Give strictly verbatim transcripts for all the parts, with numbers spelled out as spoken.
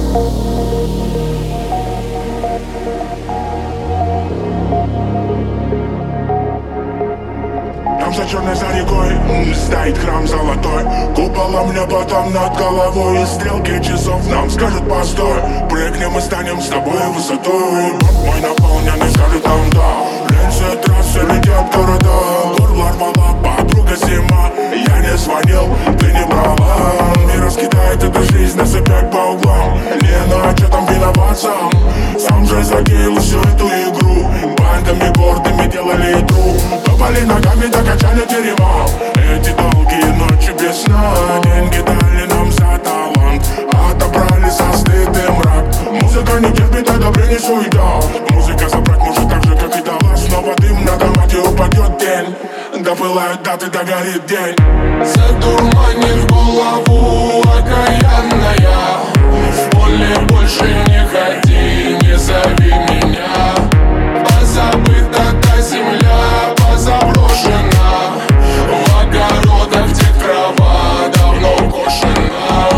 Там за черной за рекой стоит храм золотой, куполом небо там над головой, и стрелки часов нам скажут постой. Прыгнем и станем с тобой высотой. Мой наполненный скажет нам да. Рельсы трассы летят города. Горло рвала подруга зима. Я не звонил, ты не брала. Мир раскидает эту жизнь, насыпять по углам. Не на что там виноват сам. Сам же затеял всю эту игру. Бандами гордыми делали игру. Топали ногами, докачали терема. Эти долгие ночи без сна. Деньги дали нам за талант, отобрали со стыд и мрак. Музыка не терпит одобрения, суета. Музыка забрать может так же, как и дала. Снова дым на домате, упадет тень. Да пылают даты, да горит день. Задурманив голову окаянная. В поле больше не ходи, не зови меня. Позабыта та земля, позаброшена. В огородах, где трава давно кошена.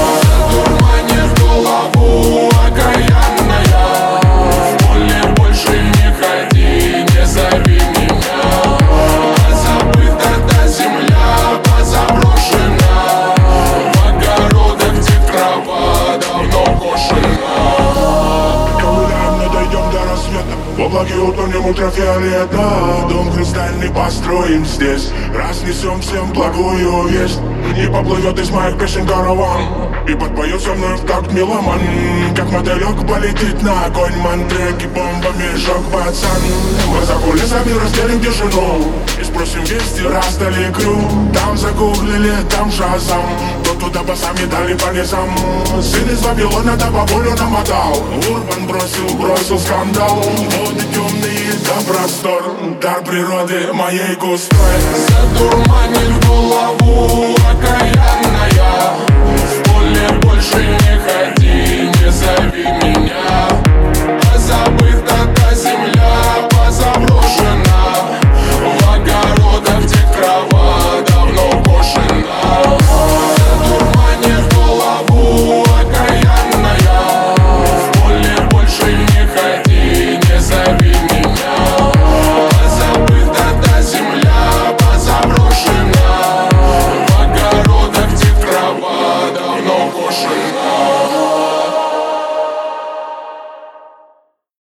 Задурманив голову окаянная. В поле больше не ходи, не зови меня. Позабыта та земля, позаброшена. В огородах, где трава давно кошена. Ковыляем, не дойдем до рассвета. В облаке утонем ультрафиолета. Дом хрустальный построим здесь. Разнесем всем благую весть. И поплывет из моих песен караван. И подпоет со мной в такт меломан. Как мотылек полетит на огонь. Мантреки бомбами жёг пацан. Мы за кулисами разделим тишину. И спросим вести, раздали крю. Там загуглили, там шазам. То туда басами дали по низам. Сын из Вавилона да по волю намотал. Урбан бросил, бросил скандал. Воды темные, да простор. Дар природы моей густой. Задурманив голову